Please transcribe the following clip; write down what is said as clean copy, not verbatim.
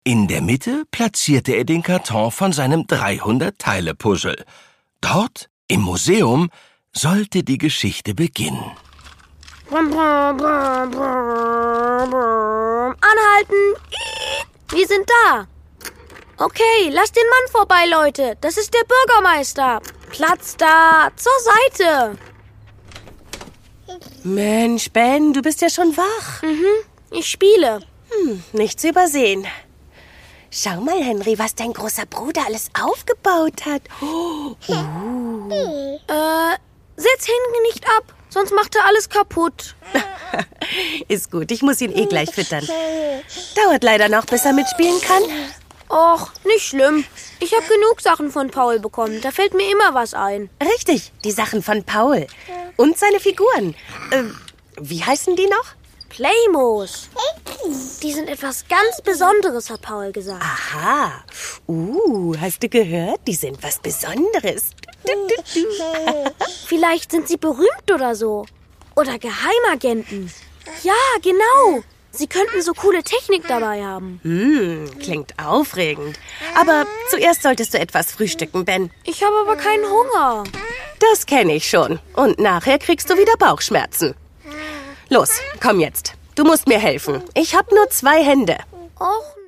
In der Mitte platzierte er den Karton von seinem 300-Teile-Puzzle. Dort, im Museum, sollte die Geschichte beginnen. Anhalten! Wir sind da! Okay, lasst den Mann vorbei, Leute. Das ist der Bürgermeister. Platz da, zur Seite. Mensch, Ben, du bist ja schon wach. Ich spiele. Nichts übersehen. Schau mal, Henry, was dein großer Bruder alles aufgebaut hat. Setz Henry nicht ab, sonst macht er alles kaputt. Ist gut, ich muss ihn eh gleich füttern. Dauert leider noch, bis er mitspielen kann. Och, nicht schlimm. Ich habe genug Sachen von Paul bekommen. Da fällt mir immer was ein. Richtig, die Sachen von Paul. Und seine Figuren. Wie heißen die noch? Playmos. Die sind etwas ganz Besonderes, hat Paul gesagt. Aha. Hast du gehört? Die sind was Besonderes. Vielleicht sind sie berühmt oder so. Oder Geheimagenten. Ja, genau. Sie könnten so coole Technik dabei haben. Klingt aufregend. Aber zuerst solltest du etwas frühstücken, Ben. Ich habe aber keinen Hunger. Das kenne ich schon. Und nachher kriegst du wieder Bauchschmerzen. Los, komm jetzt. Du musst mir helfen. Ich habe nur 2 Hände. Och